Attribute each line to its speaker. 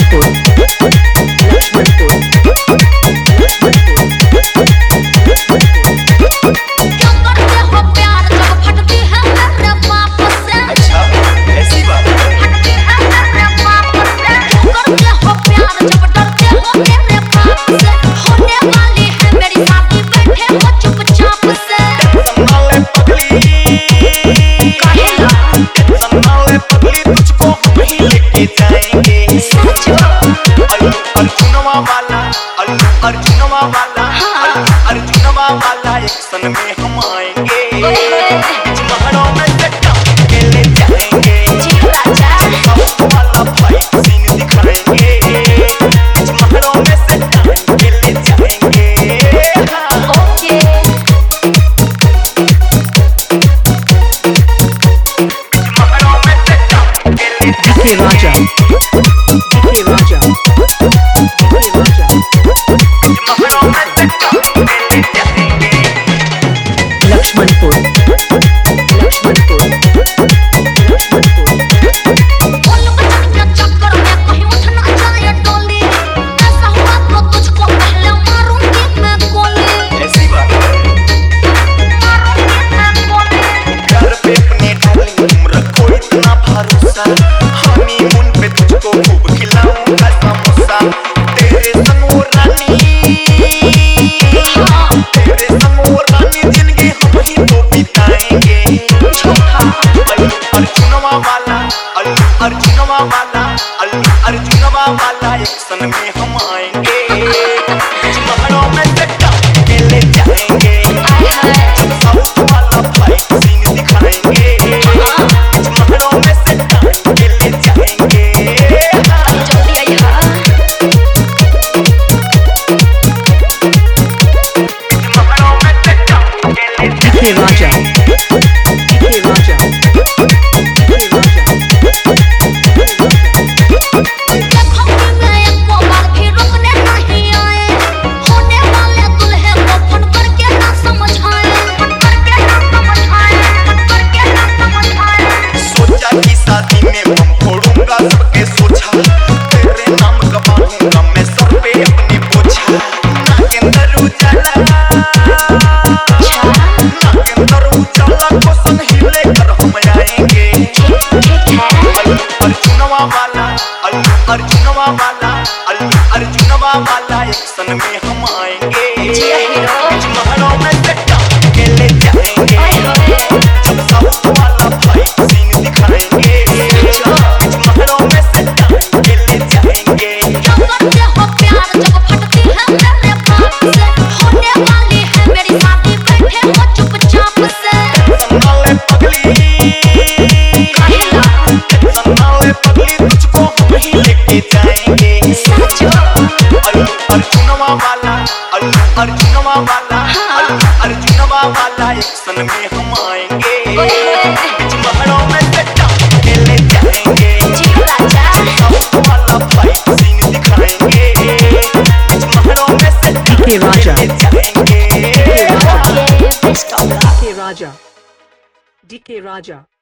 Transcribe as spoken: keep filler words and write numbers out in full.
Speaker 1: लक्ष्मणपुर लक्ष्मणपुर
Speaker 2: क्यों करते हो प्यार जब फटती है मेरे बाप से?
Speaker 3: अच्छा ऐसी बात है।
Speaker 2: फटती है मेरे बाप से। क्यों करते हो प्यार जब डरते हो मेरे बाप से? होने वाली है मेरी शादी, बैठे हो चुपचाप से।
Speaker 3: संभाले पगली
Speaker 2: कहेला
Speaker 3: संभाले पगली तुझको हम ही लेके जाएंगे।
Speaker 2: सचो
Speaker 3: अल्लू अर्जुनवा वाला अल्लू अर्जुनवा वाला अल्लू अर्जुनवा वाला एक्शन में हम आएंगे। महरों में से टप के ले जाएंगे।
Speaker 2: जी राजा
Speaker 3: साउथ वाला फाइट सीन दिखाएंगे। महरों में से टप के ले जाएंगे। हाँ।
Speaker 2: ओके
Speaker 3: महरों में से टप के ले
Speaker 1: DK Raja DK Raja DK Raja
Speaker 3: महरों में से टप के ले जाएंगे।
Speaker 1: लक्ष्मणपुर लक्ष्मणपुर लक्ष्मणपुर
Speaker 2: बोल बचन के चक्कर में कहीं उठ ना जाए डोली। ऐसा हुआ तो तुझको पहले मारूंगी मैं गोली।
Speaker 3: ऐसी बात है।
Speaker 2: मारूंगी मैं गोली।
Speaker 3: घर पे अपने डार्लिंग तुम रखो इतना भरोसा। हनीमून पे तुझको खूब खिलाऊंगा समोसा। तेरे संग वो रानी तेरे संग वो रानी जिंदगी हम ही तो बिताएंगे।
Speaker 2: झूठा
Speaker 3: अल्लू अर्जुनवा वाला अल्लू अर्जुनवा वाला अल्लू अर्जुनवा वाला एक्शन में हम आएंगे। महरों में से टप के ले जाएंगे।
Speaker 2: आए हाय
Speaker 3: साउथ वाला फाइट सीन दिखाएंगे। महरों में से टप के ले जाएंगे।
Speaker 2: जल्दी आइहा।
Speaker 3: महरों में से टप के ले
Speaker 1: DK Raja DK Raja DK Raja
Speaker 2: देखूंगी मैं एको बार भी रुकने नहीं आए। होने वाले दुल्हे को फोन करके ना समझाए। फोन करके ना समझाए। फोन करके ना समझाए।
Speaker 3: सोचा कि शादी में बम फोड़ूंगा सबके सोचा। तेरे नाम गवाऊंगा मैं सर पे अपनी बोझा। नागेंद्र उजाला
Speaker 2: अच्छा
Speaker 3: नागेंद्र उजाला को संग ही लेकर हम आएंगे।
Speaker 2: ठीक ठीक है।
Speaker 3: अल्लू अर्जुनवा वाला अल्लू अर्जुनवा वाला अल्लू अर्जुनवा वाला एक्शन में हम आएंगे।
Speaker 2: जी हीरो
Speaker 3: महरों में से टप के ले जाएंगे।
Speaker 2: आए हाय
Speaker 3: जब साउथ वाला फाइट सीन दिखाएंगे। महरों में से टप के ले जाएंगे।
Speaker 2: क्यों करते हो प्यार जब फटती है मेरे बाप से? होने वाली है मेरी शादी, बैठे हो चुपचाप से।
Speaker 3: संभाले पगली
Speaker 2: कहेला
Speaker 3: संभाले पगली तुझको हम ही लेके जाएंगे।
Speaker 2: सचो
Speaker 3: अल्लू अर्जुनवा वाला अल्लू अर्जुनवा वाला अल्लू अर्जुनवा वाला एक्शन में हम आएंगे। महरों में से टप के ले जाएंगे।
Speaker 2: जी राजा
Speaker 3: साउथ वाला फाइट सीन दिखाएंगे। महरों में से टप
Speaker 1: डीके राजा
Speaker 3: के ले जाएंगे।
Speaker 2: Okay best of luck.
Speaker 1: DK Raja DK Raja